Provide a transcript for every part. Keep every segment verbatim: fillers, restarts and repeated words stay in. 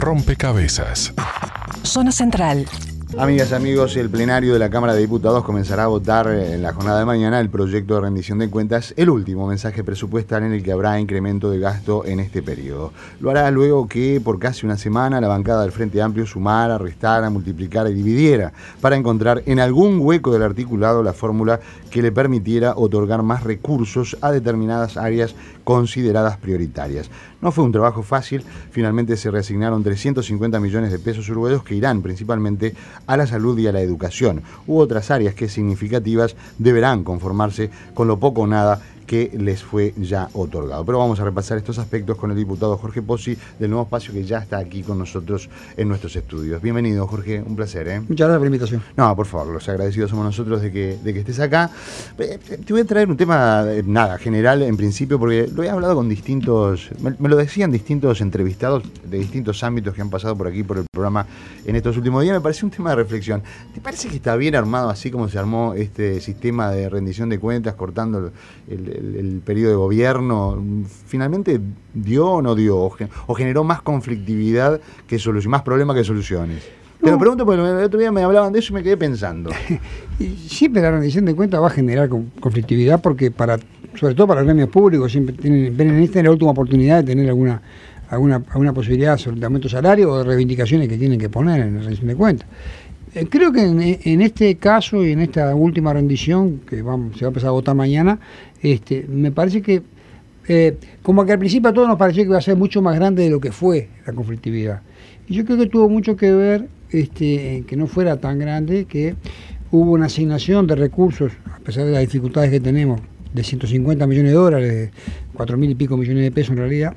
rompecabezas. Zona Central. Amigas y amigos, el plenario de la Cámara de Diputados comenzará a votar en la jornada de mañana el proyecto de rendición de cuentas, el último mensaje presupuestal en el que habrá incremento de gasto en este periodo. Lo hará luego que por casi una semana la bancada del Frente Amplio sumara, restara, multiplicara y dividiera para encontrar en algún hueco del articulado la fórmula que le permitiera otorgar más recursos a determinadas áreas consideradas prioritarias. No fue un trabajo fácil, finalmente se reasignaron trescientos cincuenta millones de pesos uruguayos que irán principalmente a la salud y a la educación, u otras áreas que significativas deberán conformarse con lo poco o nada que les fue ya otorgado. Pero vamos a repasar estos aspectos con el diputado Jorge Pozzi del Nuevo Espacio, que ya está aquí con nosotros en nuestros estudios. Bienvenido, Jorge, un placer. ¿eh? Muchas gracias por la invitación. No, por favor, los agradecidos somos nosotros de que, de que estés acá. Te voy a traer un tema, nada, general en principio, porque lo he hablado con distintos, me, me lo decían distintos entrevistados de distintos ámbitos que han pasado por aquí, por el programa en estos últimos días. Me parece un tema de reflexión. ¿Te parece que está bien armado así como se armó este sistema de rendición de cuentas, cortando el, el El, el periodo de gobierno? ¿Finalmente dio o no dio? ¿O, o generó más conflictividad que soluciones, más problemas que soluciones? No. Te lo pregunto porque el otro día me hablaban de eso y me quedé pensando. Siempre la rendición de cuentas va a generar conflictividad porque, para, sobre todo para los gremios públicos, siempre tienen, ven en esta la última oportunidad de tener alguna, alguna, alguna posibilidad sobre el aumento de salario o de reivindicaciones que tienen que poner en la rendición de cuentas. Creo que en, en este caso y en esta última rendición, que vamos, se va a empezar a votar mañana, este, me parece que, eh, como que al principio a todos nos pareció que iba a ser mucho más grande de lo que fue la conflictividad. Y yo creo que tuvo mucho que ver este, que no fuera tan grande, que hubo una asignación de recursos, a pesar de las dificultades que tenemos, de ciento cincuenta millones de dólares, de cuatro mil y pico millones de pesos en realidad,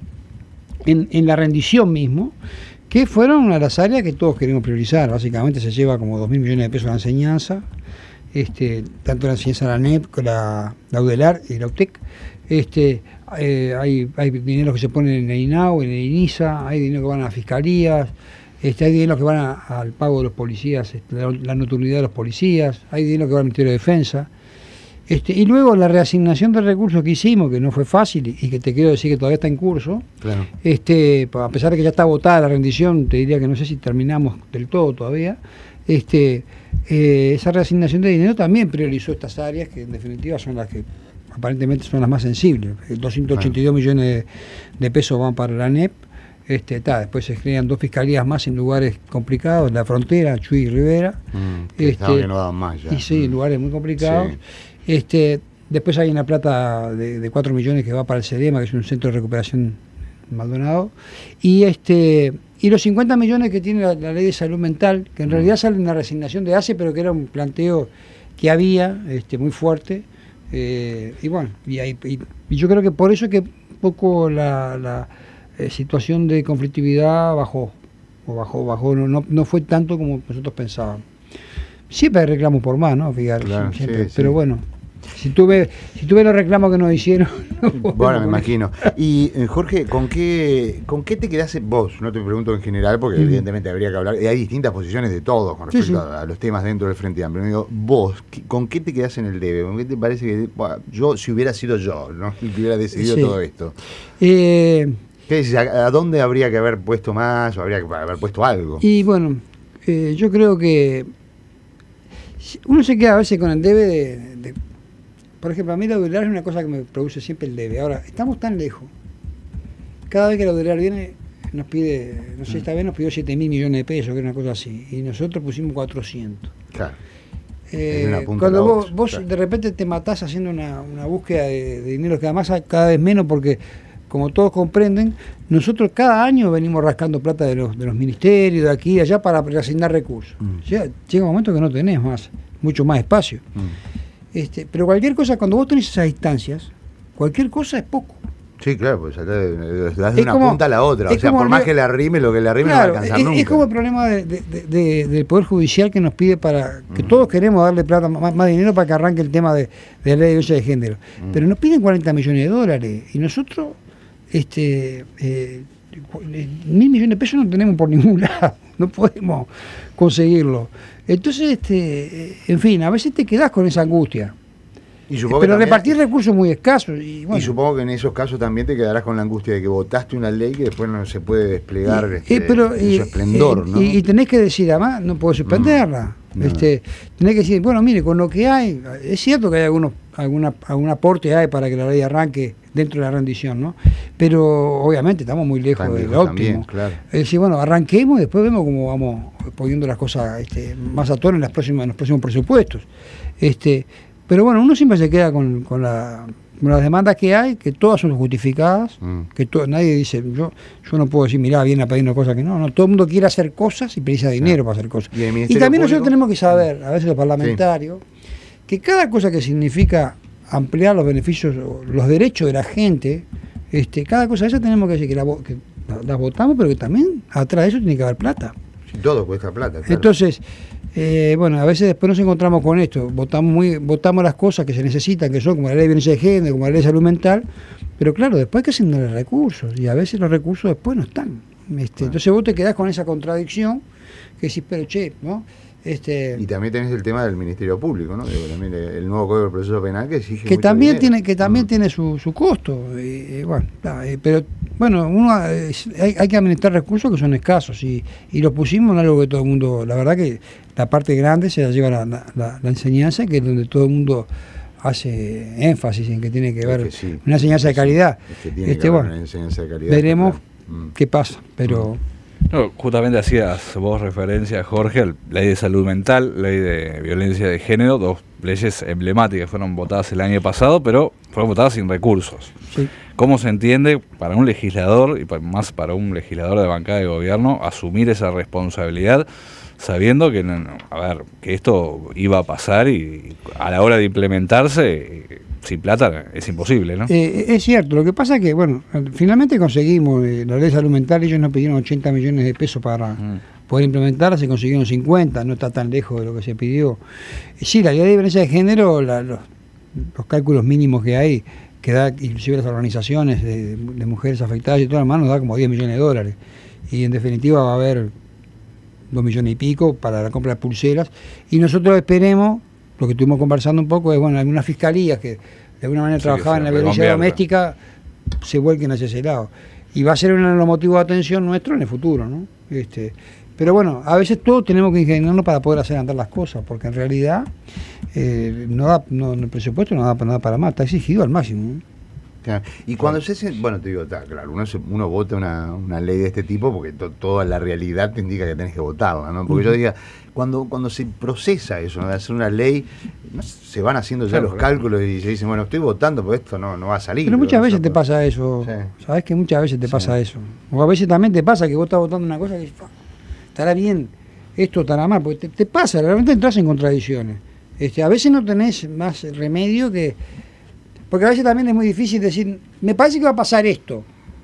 en, en la rendición mismo, que fueron una de las áreas que todos queremos priorizar. Básicamente se lleva como dos mil millones de pesos a la enseñanza, este, tanto la enseñanza de la N E P como la, la UDELAR y la UTEC. Este, eh, hay, hay dinero que se ponen en el INAU, en el INISA, hay dinero que van a las fiscalías, este, hay dinero que van a, al pago de los policías, este, la, la nocturnidad de los policías, hay dinero que va al Ministerio de Defensa. Este, y luego la reasignación de recursos que hicimos, que no fue fácil y que te quiero decir que todavía está en curso, claro. este, a pesar de que ya está votada la rendición, te diría que no sé si terminamos del todo todavía, este, eh, esa reasignación de dinero también priorizó estas áreas que en definitiva son las que aparentemente son las más sensibles. doscientos ochenta y dos claro. millones de, de pesos van para la N E P, este, ta, después se crean dos fiscalías más en lugares complicados, la frontera, Chuy y Rivera. Mm, que este, que no daban más ya. Y sí, en lugares muy complicados. Sí. Este, después hay una plata de, de cuatro millones que va para el CEDEMA, que es un centro de recuperación Maldonado, y este y los cincuenta millones que tiene la, la ley de salud mental, que en mm. realidad sale una resignación de A C E, pero que era un planteo que había este, muy fuerte, eh, y bueno, y, hay, y, y yo creo que por eso es que un poco la, la eh, situación de conflictividad bajó, o bajó, bajó, no, no, no fue tanto como nosotros pensábamos. Siempre hay reclamos por más, ¿no? Fíjate, claro, siempre. Sí, pero sí. bueno, si tú ves si tú ves los reclamos que nos hicieron... No bueno, me imagino. Y eh, Jorge, ¿con qué con qué te quedás vos? No te pregunto en general, porque mm. evidentemente habría que hablar, y hay distintas posiciones de todos con respecto sí, sí. A, a los temas dentro del Frente Amplio. Me digo, vos, ¿con qué te quedás en el debe? ¿Con qué te parece que, bueno, yo, si hubiera sido yo, ¿no? Y que hubiera decidido sí. todo esto? Eh, ¿Qué dices? ¿A, ¿A dónde habría que haber puesto más o habría que haber puesto algo? Y bueno, eh, yo creo que uno se queda a veces con el debe de, de por ejemplo, a mí la UDELAR es una cosa que me produce siempre el debe. Ahora, estamos tan lejos. Cada vez que la UDELAR viene, nos pide, no sé, esta vez nos pidió siete mil millones de pesos, que es una cosa así, y nosotros pusimos cuatrocientos. Claro. Eh, cuando vos, otra, vos claro. de repente te matás haciendo una, una búsqueda de, de dinero que además cada vez menos, porque como todos comprenden, nosotros cada año venimos rascando plata de los, de los ministerios, de aquí y allá, para reasignar recursos. Mm. O sea, llega un momento que no tenés más, mucho más espacio. Mm. Este, pero cualquier cosa, cuando vos tenés esas instancias, cualquier cosa es poco. Sí, claro, pues das de una como, punta a la otra. O sea, por más que le arrime, lo que le arrime claro, no va a alcanzar es, nunca. Es como el problema de, de, de, del Poder Judicial, que nos pide para que mm. todos queremos darle plata, más, más dinero para que arranque el tema de, de la ley de violencia de género. Mm. Pero nos piden cuarenta millones de dólares y nosotros este eh, mil millones de pesos no tenemos por ningún lado, no podemos conseguirlo. Entonces, este en fin, a veces te quedás con esa angustia. Y supongo pero que también, repartir recursos muy escasos. Y, bueno, y supongo que en esos casos también te quedarás con la angustia de que votaste una ley que después no se puede desplegar y, este, eh, pero, en y, su esplendor, eh, ¿no? Y, y tenés que decir, además, no puedo suspenderla. No. Este, tenés que decir, bueno, mire, con lo que hay, es cierto que hay algunos, alguna, algún aporte hay para que la ley arranque dentro de la rendición, ¿no? Pero obviamente estamos muy lejos Tan del lejos óptimo. también, claro. Es decir, bueno, arranquemos y después vemos cómo vamos poniendo las cosas este, más a tono en, las próximas, en los próximos presupuestos. Este, pero bueno, uno siempre se queda con, con, la, con las demandas que hay, que todas son justificadas, mm. que to, nadie dice, yo yo no puedo decir, mirá, viene a pedirnos cosas que no, no, todo el mundo quiere hacer cosas y precisa dinero, claro, para hacer cosas. Y, y también nosotros tenemos que saber, a veces los parlamentarios, sí, que cada cosa que significa ampliar los beneficios, los derechos de la gente, este, cada cosa de esa tenemos que decir que la, que la votamos, pero que también atrás de eso tiene que haber plata. Sí, todo cuesta plata, claro. Entonces, Eh, bueno, a veces después nos encontramos con esto, votamos muy, votamos las cosas que se necesitan, que son como la ley de violencia de género, como la ley de salud mental, pero claro, después hay que asignar los recursos, y a veces los recursos después no están. Este, entonces vos te quedás con esa contradicción, que decís, pero che, ¿no? Este, y también tenés el tema del Ministerio Público, ¿no? Digo, también el nuevo Código del Proceso Penal que exige que mucho también dinero. tiene que también mm. tiene su, su costo, y, y bueno, eh, pero bueno, uno eh, hay, hay que administrar recursos que son escasos y, y los pusimos en algo que todo el mundo, la verdad que la parte grande se la lleva la, la, la enseñanza, que es donde todo el mundo hace énfasis en que tiene que ver es que sí, una enseñanza de calidad. Es que tiene este, que haber bueno, una enseñanza de calidad. veremos mm. qué pasa, pero... Mm. No, justamente hacías vos referencia, Jorge, a la ley de salud mental, ley de violencia de género, dos leyes emblemáticas, fueron votadas el año pasado, pero fueron votadas sin recursos. Sí. ¿Cómo se entiende para un legislador, y más para un legislador de bancada de gobierno, asumir esa responsabilidad sabiendo que, a ver, que esto iba a pasar y a la hora de implementarse, sin plata es imposible, ¿no? Eh, es cierto, lo que pasa es que, bueno, finalmente conseguimos eh, la ley de salud mental, ellos nos pidieron ochenta millones de pesos para mm. poder implementarla, se consiguieron cincuenta, no está tan lejos de lo que se pidió. Eh, sí, la ley de violencia de género, la, los, los cálculos mínimos que hay, que da inclusive las organizaciones de, de mujeres afectadas y todo, hermano, nos da como diez millones de dólares. Y en definitiva va a haber dos millones y pico para la compra de pulseras. Y nosotros esperemos, lo que estuvimos conversando un poco, es, bueno, algunas fiscalías que de alguna manera sí, trabajaban en la violencia doméstica, se vuelquen hacia ese lado. Y va a ser uno de los motivos de atención nuestro en el futuro, ¿no? Este, pero bueno, a veces todos tenemos que ingeniarnos para poder hacer andar las cosas, porque en realidad eh, no da, no, el presupuesto no da para nada para más, está exigido al máximo, ¿no? Claro. Y cuando se hace, bueno, te digo, está, claro, uno, se, uno vota una, una ley de este tipo porque to, toda la realidad te indica que tenés que votarla, ¿no? Porque uh-huh. yo diga, cuando cuando se procesa eso, ¿no? De hacer una ley, ¿no? Se van haciendo ya claro, los claro. cálculos y se dicen, bueno, estoy votando porque esto no, no va a salir. Pero muchas pero veces no te pasa eso, sí. Sabés que muchas veces te sí. pasa eso. O a veces también te pasa que vos estás votando una cosa que estará bien, esto estará mal, porque te, te pasa, realmente entras en contradicciones. Este, a veces no tenés más remedio que... Porque a veces también es muy difícil decir, me parece que va a pasar esto,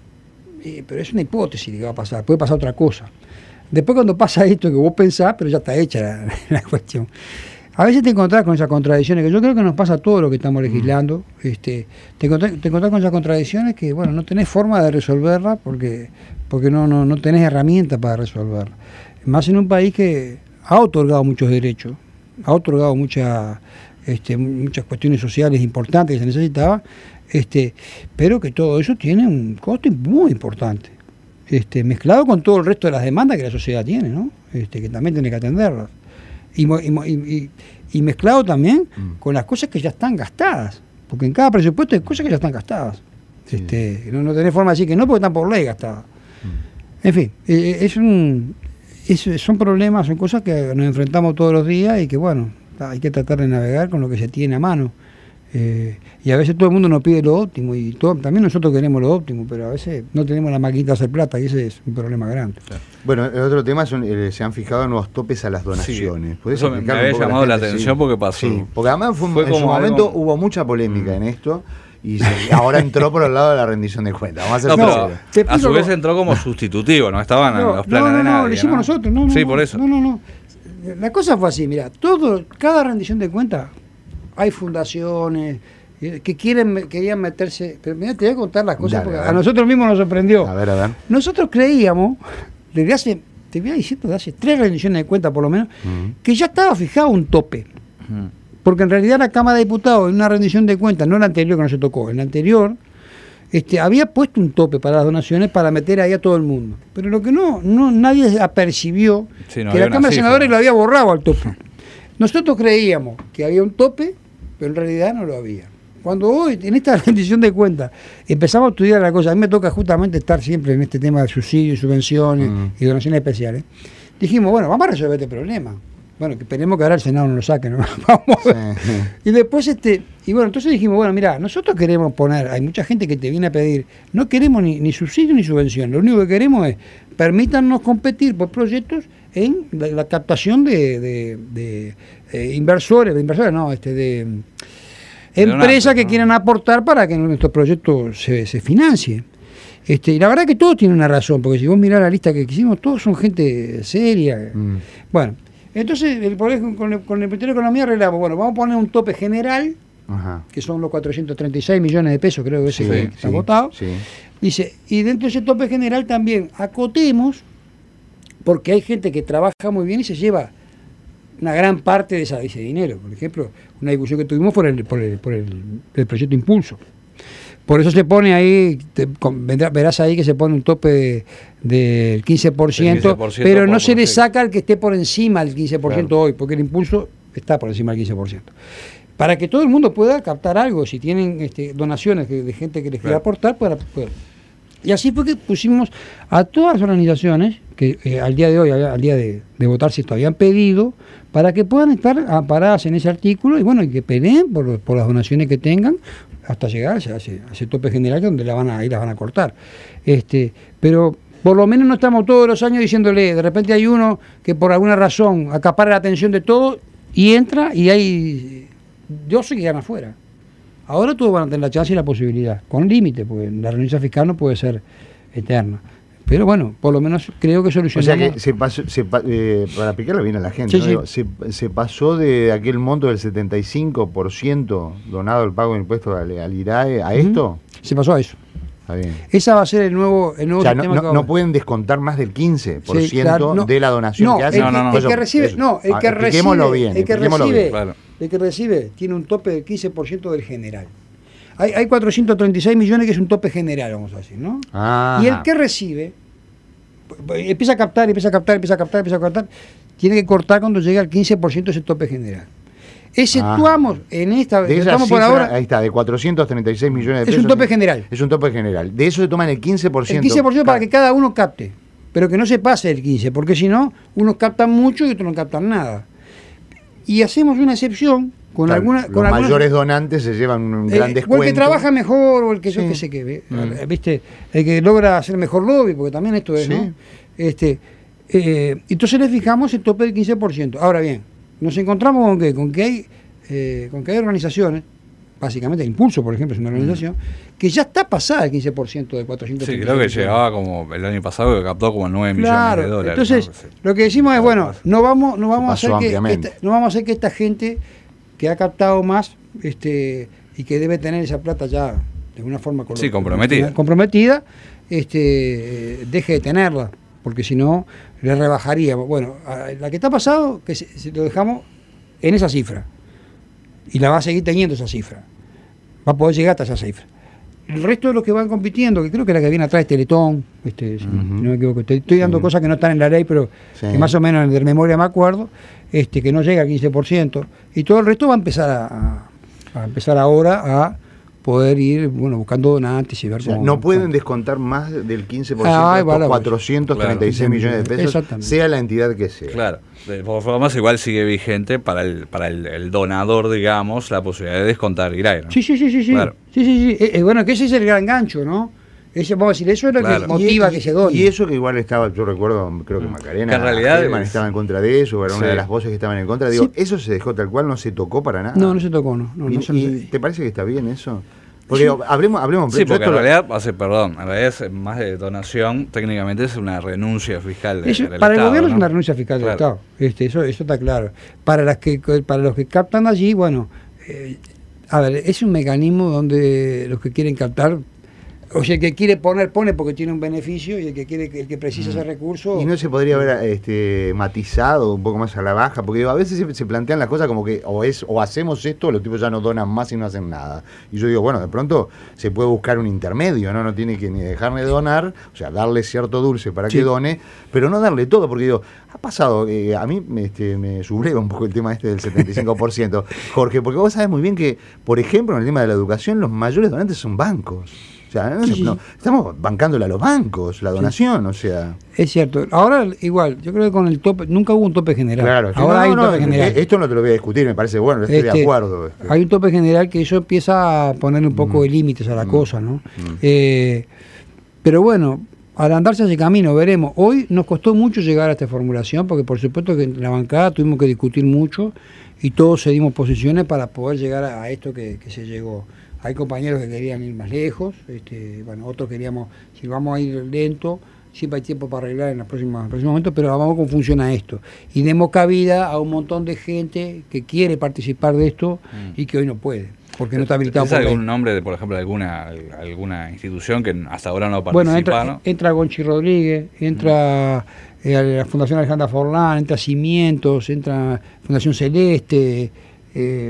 eh, pero es una hipótesis de que va a pasar, puede pasar otra cosa. Después cuando pasa esto que vos pensás, pero ya está hecha la, la cuestión. A veces te encontrás con esas contradicciones, que yo creo que nos pasa a todos los que estamos legislando, mm. este, te, encontrás, te encontrás con esas contradicciones que, bueno, no tenés forma de resolverlas porque, porque no, no, no tenés herramientas para resolverlas. Más en un país que ha otorgado muchos derechos, ha otorgado muchas... Este, muchas cuestiones sociales importantes que se necesitaba, este, pero que todo eso tiene un costo muy importante, este, mezclado con todo el resto de las demandas que la sociedad tiene, ¿no? Este, que también tiene que atenderlas, y, y, y, y mezclado también mm. con las cosas que ya están gastadas, porque en cada presupuesto hay cosas que ya están gastadas, sí. este, no, no tenés forma de decir que no, porque están por ley gastadas. Mm. En fin, eh, es un, es, son problemas, son cosas que nos enfrentamos todos los días y que, bueno, hay que tratar de navegar con lo que se tiene a mano. Eh, y a veces todo el mundo nos pide lo óptimo, y todo, también nosotros queremos lo óptimo, pero a veces no tenemos la maquinita de hacer plata, y ese es un problema grande. Claro. Bueno, el otro tema son, eh, se han fijado nuevos topes a las donaciones. Sí. Eso me, me había llamado la, la atención sí. porque pasó. Sí, porque además fue, fue en como su momento algo... hubo mucha polémica mm. en esto. Y se, ahora entró por el lado de la rendición de cuentas. Vamos a, no, pero a su vez entró como sustitutivo, no estaban no, en los planes no, no, de nadie. No, lo hicimos ¿no? nosotros. No, no, sí, no, por eso. No, no, no. La cosa fue así, mira, todo, cada rendición de cuentas, hay fundaciones que quieren querían meterse, pero mira, te voy a contar las cosas, dale, porque a, a nosotros mismos nos sorprendió. A ver, a ver. Nosotros creíamos, desde hace, te voy a decir, desde hace tres rendiciones de cuentas por lo menos, uh-huh. que ya estaba fijado un tope. Uh-huh. porque en realidad la Cámara de Diputados, en una rendición de cuentas, no la anterior que no se tocó, en la anterior, este, había puesto un tope para las donaciones para meter ahí a todo el mundo. Pero lo que no, no nadie apercibió, sí, no que la Cámara de Senadores lo había borrado al tope. Nosotros creíamos que había un tope, pero en realidad no lo había. Cuando hoy, en esta rendición de cuentas, empezamos a estudiar la cosa, a mí me toca justamente estar siempre en este tema de subsidios, subvenciones mm. y donaciones especiales, dijimos, bueno, vamos a resolver este problema. Bueno, que esperemos que ahora el Senado no lo saque, ¿no? Vamos a ver. Sí. Y después, este, y bueno, entonces dijimos, bueno, mira, nosotros queremos poner, hay mucha gente que te viene a pedir, no queremos ni, ni subsidio ni subvención, lo único que queremos es, permítanos competir por proyectos en la, la captación de, de, de eh, inversores, de inversores, no, este, de empresas que ¿no? quieran aportar para que nuestro proyecto se, se financie. Este, y la verdad que todos tienen una razón, porque si vos mirás la lista que hicimos, todos son gente seria. Mm. Bueno, entonces el, con, el, con el Ministerio de Economía arreglamos, bueno, vamos a poner un tope general, ajá, que son los cuatrocientos treinta y seis millones de pesos, creo que ese sí, que sí, se ha votado. Sí. Dice, y dentro de ese tope general también acotemos, porque hay gente que trabaja muy bien y se lleva una gran parte de, esa, de ese dinero. Por ejemplo, una discusión que tuvimos por el, por el, por el, el proyecto Impulso. Por eso se pone ahí, te, vendrá, verás ahí que se pone un tope del de, de quince por ciento, quince por ciento pero no por se por le saca al que esté por encima del quince por ciento claro. hoy, porque el Impulso está por encima del quince por ciento. Para que todo el mundo pueda captar algo, si tienen este, donaciones de, de gente que les quiera claro. aportar, pueda, pueda. Y así fue que pusimos a todas las organizaciones que eh, al día de hoy, al día de, de votar, si esto habían pedido, para que puedan estar amparadas en ese artículo y bueno, y que peleen por, por las donaciones que tengan hasta llegar a ese, a ese, a ese tope general donde la van a, ahí las van a cortar. Este, pero por lo menos no estamos todos los años diciéndole, de repente hay uno que por alguna razón acapara la atención de todo y entra y hay doce que gana afuera. Ahora todos van a tener la chance y la posibilidad, con límite, porque la renuncia fiscal no puede ser eterna. Pero bueno, por lo menos creo que solucionamos. O sea que se pasó, se, eh, para explicarlo bien a la gente, sí, ¿no? sí. Digo, se, se pasó de aquel monto del setenta y cinco por ciento donado al pago de impuestos al, al I R A E a uh-huh. esto. Se pasó a eso. Está bien. Esa va a ser el nuevo, el nuevo o sea, sistema. No, que no, no pueden descontar más del quince por ciento sí, claro, no, de la donación no, que hacen. No, no, no. El que recibe, eso. no, el que recibe, bien, el que recibe, claro. el que recibe tiene un tope del quince por ciento del general. Hay, hay cuatrocientos treinta y seis millones que es un tope general, vamos a decir, ¿no? Ah. Y el que recibe empieza a captar, empieza a captar, empieza a captar, empieza a captar, tiene que cortar cuando llegue al quince por ciento de ese tope general. Exceptuamos ah. en esta, de esa cifra, por ahora, ahí está, de cuatrocientos treinta y seis millones de pesos. Es un tope general. Es un tope general. De eso se toman el quince por ciento. El quince por ciento para que cada uno capte, pero que no se pase el quince, porque si no, unos captan mucho y otros no captan nada. Y hacemos una excepción con claro, alguna, los con mayores algunas, donantes se llevan un gran eh, descuento. O el que trabaja mejor, o el que sí. yo que sé que, mm. viste, el que logra hacer mejor lobby, porque también esto es, sí. ¿no? Este, eh, entonces le fijamos el tope del quince por ciento. Ahora bien, nos encontramos con que, con que hay, eh, con que hay organizaciones, básicamente el Impulso, por ejemplo, es una organización, mm. que ya está pasada el quince por ciento de cuatrocientos. Sí, creo que llegaba como el año pasado que captó como nueve claro, millones de dólares. Entonces, ¿no? lo que decimos es, bueno, no vamos, no vamos a hacer que esta, no vamos a hacer que esta gente que ha captado más este y que debe tener esa plata ya de alguna forma sí, comprometida, comprometida este, deje de tenerla, porque si no le rebajaríamos. Bueno, la que está pasado, que se, se lo dejamos en esa cifra, y la va a seguir teniendo esa cifra, va a poder llegar hasta esa cifra. El resto de los que van compitiendo, que creo que la que viene atrás es Teletón, este, si uh-huh. no me equivoco, estoy, estoy dando uh-huh. cosas que no están en la ley, pero sí. que más o menos de memoria me acuerdo, este, que no llega al quince por ciento, y todo el resto va a empezar a, a, a empezar ahora a poder ir bueno buscando donantes y ver o sea, cómo... No pueden cuánto. descontar más del quince por ciento ah, de estos cuatrocientos treinta y seis claro. millones de pesos, sea la entidad que sea. Claro, de todas formas igual sigue vigente para el para el, el donador, digamos, la posibilidad de descontar I R A E, ¿no? Sí, sí, sí, sí, sí. Claro. sí, sí, sí. Eh, eh, bueno, que ese es el gran gancho, ¿no? Ese, vamos a decir, eso es lo claro. que motiva y, que se done. Y eso que igual estaba, yo recuerdo, creo que Macarena, que en realidad Herman es... estaba en contra de eso, era sí. una de las voces que estaban en contra. Digo, sí. eso se dejó tal cual, no se tocó para nada. No, no se tocó, no. no, ¿Y, no se y ¿Te parece que está bien eso? Porque sí. hablemos, hablemos sí, porque en realidad, hace, perdón, en realidad es más de donación, técnicamente es una renuncia fiscal de, eso, del para Estado, el gobierno ¿no? es una renuncia fiscal claro. del Estado, este, eso, eso está claro. Para las que, para los que captan allí, bueno, eh, a ver, es un mecanismo donde los que quieren captar O sea, el que quiere poner, pone porque tiene un beneficio, y el que quiere, el que precisa ese recurso... Y no se podría haber este, matizado un poco más a la baja, porque digo, a veces se, se plantean las cosas como que o es o hacemos esto, o los tipos ya no donan más y no hacen nada. Y yo digo, bueno, de pronto se puede buscar un intermedio, ¿no? No tiene que ni dejarle de donar, o sea, darle cierto dulce para sí. que done, pero no darle todo, porque digo, ha pasado, eh, a mí este, me subleva un poco el tema este del setenta y cinco por ciento, Jorge, porque vos sabés muy bien que, por ejemplo, en el tema de la educación, los mayores donantes son bancos. O sea, no, sí, no, sí. estamos bancándole a los bancos la donación, sí. o sea... Es cierto. Ahora, igual, yo creo que con el tope, nunca hubo un tope general. Claro, ahora no, hay un no, tope no, general. Esto no te lo voy a discutir, me parece bueno, estoy este, de acuerdo. Este. Hay un tope general que eso empieza a poner un poco mm. de límites a la mm. cosa, ¿no? Mm. Eh, pero bueno, al andarse ese camino, veremos. Hoy nos costó mucho llegar a esta formulación, porque por supuesto que en la bancada tuvimos que discutir mucho y todos cedimos posiciones para poder llegar a, a esto que, que se llegó. Hay compañeros que querían ir más lejos, este, bueno, otros queríamos, si vamos a ir lento, siempre hay tiempo para arreglar en, las próximas, en los próximos momentos, pero vamos cómo funciona esto. Y demos cabida a un montón de gente que quiere participar de esto mm. y que hoy no puede, porque no está habilitado. ¿Tienes algún nombre, de, por ejemplo, de alguna, alguna institución que hasta ahora no participa? Bueno, entra, ¿no? entra Gonchi Rodríguez, entra mm. eh, la Fundación Alejandra Forlán, entra Cimientos, entra Fundación Celeste, eh,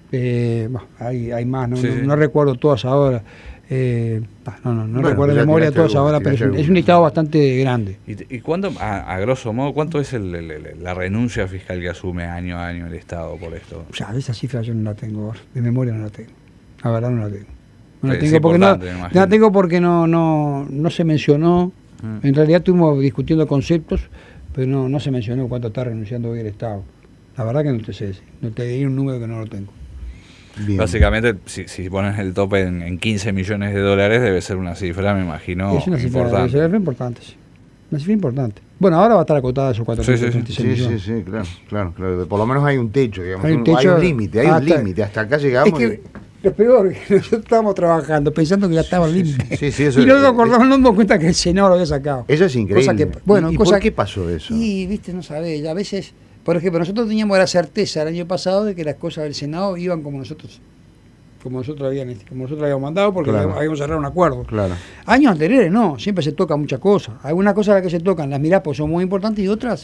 Eh, bueno, hay, hay más, no, sí, no, sí. no recuerdo todas ahora, eh, no, no, no bueno, recuerdo de memoria todas algún, ahora, pero es un, es un listado bastante grande. ¿Y, y cuándo, a, a grosso modo, cuánto es el, el, el, la renuncia fiscal que asume año a año el Estado por esto? O sea, esa cifra yo no la tengo, de memoria no la tengo, la verdad no la tengo. No la tengo porque no, no la tengo porque no, no, no se mencionó, mm. en realidad estuvimos discutiendo conceptos, pero no, no se mencionó cuánto está renunciando hoy el Estado. La verdad que no te sé, no te diría un número que no lo tengo. Bien. Básicamente, si, si pones el tope en, en quince millones de dólares, debe ser una cifra, me imagino, es una cifra, importante. Debe ser importante, sí. Una cifra importante. Bueno, ahora va a estar acotada a esos cuatrocientos treinta y seis sí, sí, millones. Sí, sí, claro, claro, claro. Por lo menos hay un techo, digamos. Hay un, techo, hay un límite, hay un límite. Hasta acá llegamos. Es que lo peor, que nosotros estábamos trabajando pensando que ya estaba el límite. Sí, sí, eso y luego acordamos, nos dimos cuenta que el Senado lo había sacado. Eso es increíble. Que, bueno, ¿Y, y cosa por qué pasó eso? Y, viste, no sabés, a veces, por ejemplo, nosotros teníamos la certeza el año pasado de que las cosas del Senado iban como nosotros como nosotros habían, como nosotros habíamos mandado, porque claro. habíamos cerrado un acuerdo. Claro. Años anteriores no, siempre se tocan muchas cosas. Algunas cosas las que se tocan, las mirás pues son muy importantes, y otras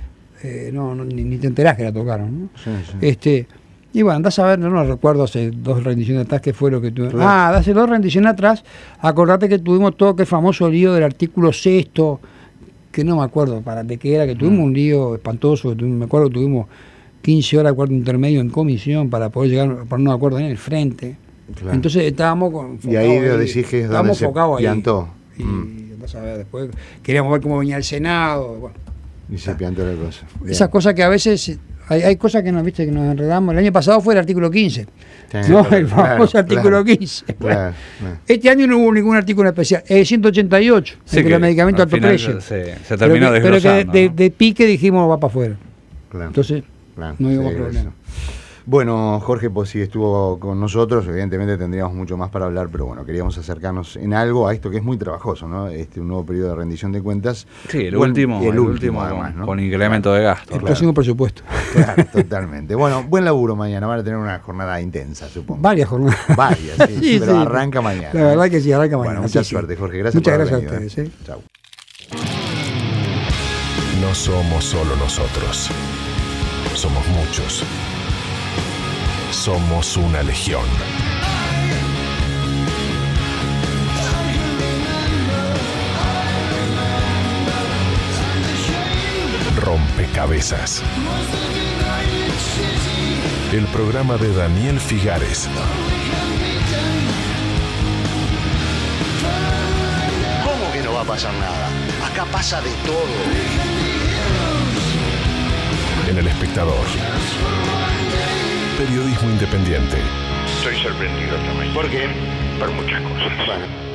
eh, no, no ni, ni te enterás que la tocaron, ¿no? Sí, sí. Este, y bueno, andás a ver, no, no recuerdo hace dos rendiciones atrás qué fue lo que tuvimos. Claro. Ah, hace dos rendiciones atrás, acordate que tuvimos todo aquel famoso lío del artículo sexto, que no me acuerdo para de qué era, que tuvimos mm. un lío espantoso, que me acuerdo que tuvimos quince horas de cuarto intermedio en comisión para poder llegar a poner un acuerdo en el frente. Claro. Entonces estábamos con, y ahí lo decís que es donde se piantó. Y, mm. vas a ver, después queríamos ver cómo venía el Senado. Bueno, y se piantó la cosa. Bien. Esas cosas que a veces hay, hay cosas que nos viste que nos enredamos. El año pasado fue el artículo quince. Sí, no, claro, el famoso claro, artículo claro, quince. Claro, claro. Este año no hubo ningún artículo especial. El ciento ochenta y ocho, sí, el medicamento alto precio. Se, se terminó pero que, pero que de, ¿no? de, de pique dijimos va para afuera. Claro. Entonces, claro, no hubo sí, problema. Eso. Bueno, Jorge, pues si estuvo con nosotros, evidentemente tendríamos mucho más para hablar, pero bueno, queríamos acercarnos en algo a esto que es muy trabajoso, ¿no? Este, un nuevo periodo de rendición de cuentas. Sí, el bueno, último, el, el último, además, ¿no? Con incremento de gasto. El próximo presupuesto. Claro, totalmente. Bueno, buen laburo mañana, van a tener una jornada intensa, supongo. Varias jornadas. Varias, sí, sí, pero sí, arranca mañana. La verdad que sí, arranca mañana. Bueno, mucha sí, suerte, sí. Jorge. Gracias Muchas por gracias haber venido, a ustedes. ¿eh? ¿eh? Chau. No somos solo nosotros. Somos muchos. Somos una legión. Rompecabezas. El programa de Daniel Figares. ¿Cómo que no va a pasar nada? Acá pasa de todo. En El Espectador. Periodismo independiente. Estoy sorprendido también. ¿Por qué? Por muchas cosas. Bueno.